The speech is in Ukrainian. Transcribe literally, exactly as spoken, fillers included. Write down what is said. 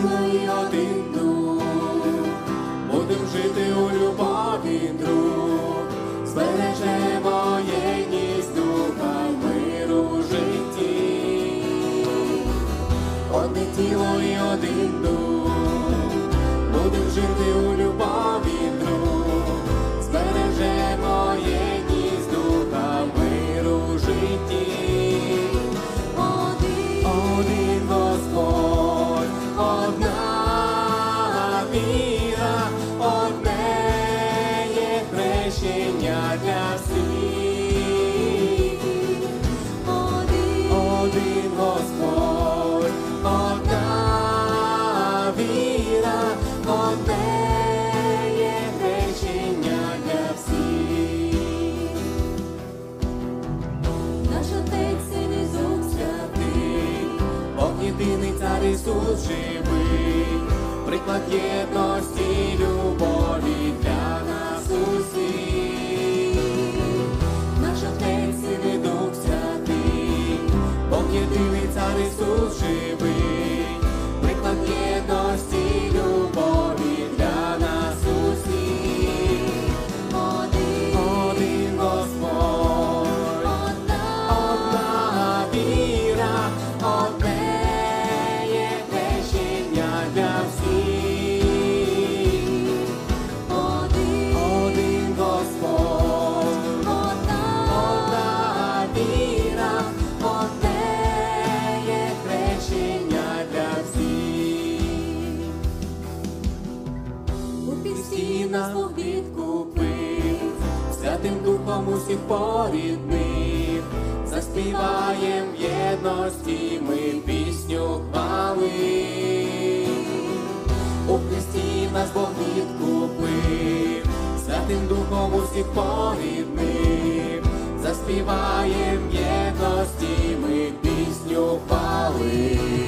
тіло і один дух, будем жити у любові, друг, збережемо єдність духа, миру в житті. Одне тіло і один дух, будем жити у любові, друг, збережемо єдність духа, миру в житті. Один Господь, одна віра, одне є хрещення для всіх. Один Господь, одна віра, одне є хрещення для всіх. Наш Отець, Син і Дух Святий, Бог єдиний Цар Ісус живий, приклад єдності, любові для нас усіх. Наш Отець, Син і Дух Святий, Бог єдиний Цар Ісус живий, приклад єдності, любові для нас усіх. Один Господь, одна віра, одне є хрещення для всіх. Один Господь, одна віра, одне є хрещення для всіх. У пісні нас Бог відкупив, Святим Духом усіх поріднив, заспіваєм в єдності ми пісню хвали. У Христі нас Бог відкупив, Святим Духом усіх поріднив, заспіваєм в єдності ми пісню хвали.